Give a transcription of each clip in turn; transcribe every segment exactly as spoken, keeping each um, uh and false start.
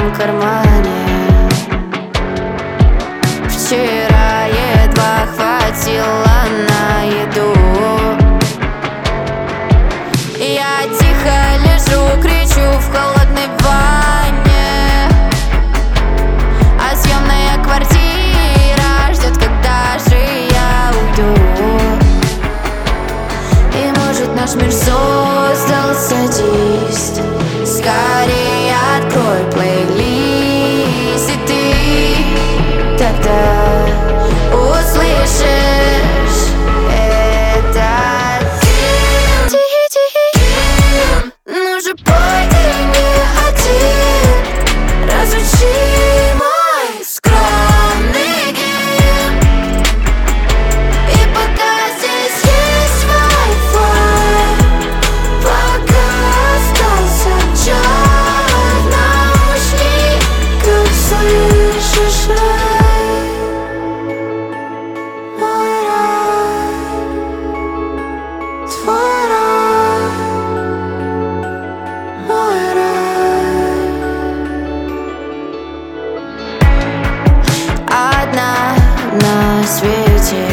правом кармане. Вчера едва хватило на еду. Я тихо лежу, кричу в холодной ванне, а съемная квартира ждет, когда же я уйду. И может наш мир создал садист. Скорее открой плейлист, и ты тогда услышишь это. Тихий, тихий, ну же пой ты не один, разучи мой скромный гимн. И пока здесь есть Wi-Fi, пока остался час, наушниках слышишь рай. Мой рай, твой рай, мой рай. Одна на свете,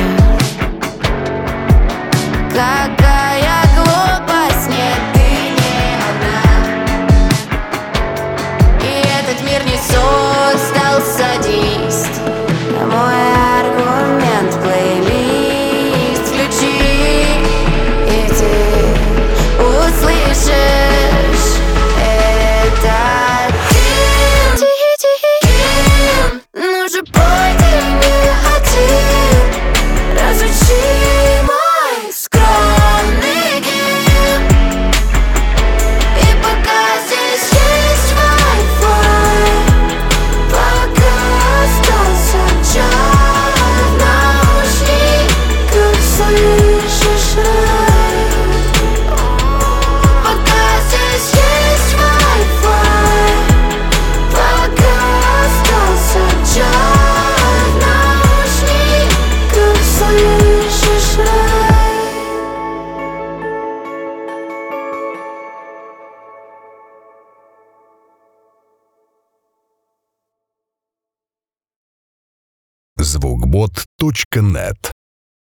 какая глупость, нет, ты не одна. И этот мир не создал садист. Мой аргумент — плейлист включи, и ты услышишь это. Тихий, тихий, ну же пой ты не один, разучи мой скромный гимн. И пока здесь есть Wi-Fi, пока остался час, наушниках слышишь рай. Пока здесь есть Wi-Fi, пока остался час, наушниках слышишь рай. звукбот точка нет